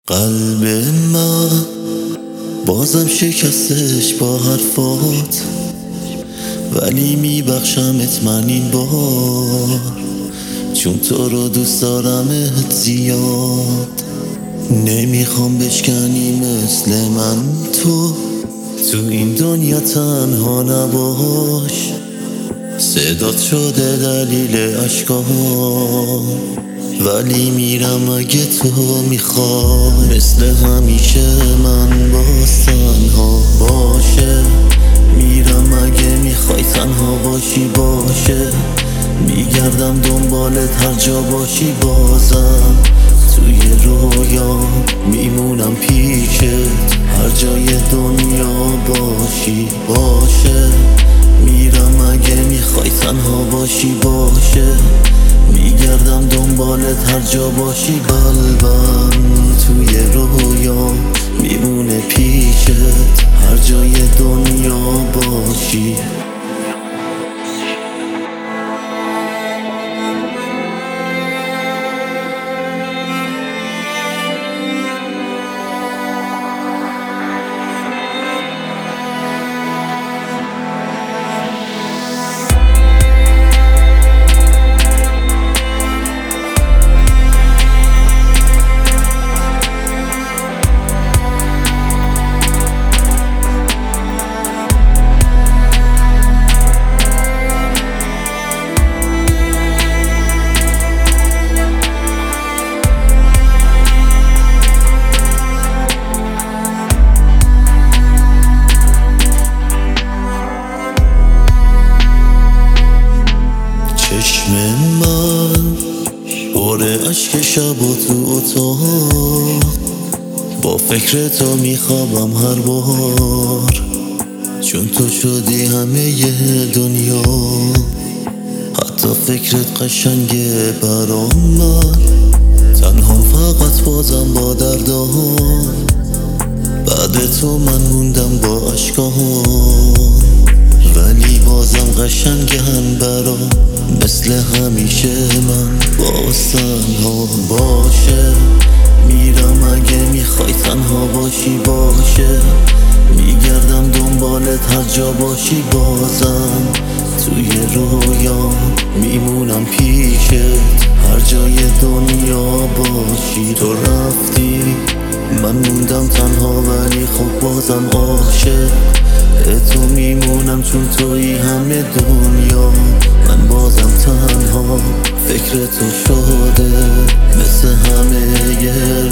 قلب من بازم شکستش با حرفات، ولی میبخشمت من این بار، چون تو رو دوست دارمت زیاد. نمیخوام بشکنی مثل من تو این دنیا تنها نباش. صدات شده دلیل عشقام، ولی میرم اگه تو میخوای. مثل همیشه من باز تنها باشه، میرم اگه میخوای تنها باشی باشه. میگردم دنبالت هر جا باشی، بازم توی رویا میمونم پیشت. هر جای دنیا باشی باشه، میرم اگه میخوای تنها باشی باشه. میگردم دنبالت هر جا باشی، قلبم توی رویا میمونه پیشت. هر جای دنیا باشی. چشم من پر اشک شب و تو اتاق، با فکر تو میخوابم هر بار. چون تو شدی همه دنیا، حتی فکرت قشنگه برام. من تنها فقط بازم با دردام، بعد تو من موندم با عشقام. ولی بازم قشنگن برام، مثل همیشه من باز تنها باشه. میرم اگه میخوای تنها باشی باشه. میگردم دنبالت هر جا باشی، بازم توی رویا میمونم پیشت. هر جای دنیا باشی. تو رفتی من موندم تنها، ولی خب بازم عاشق تو میمونم، چون توی همه دنیا. من بازم تنها فکر تو شده، مثل همه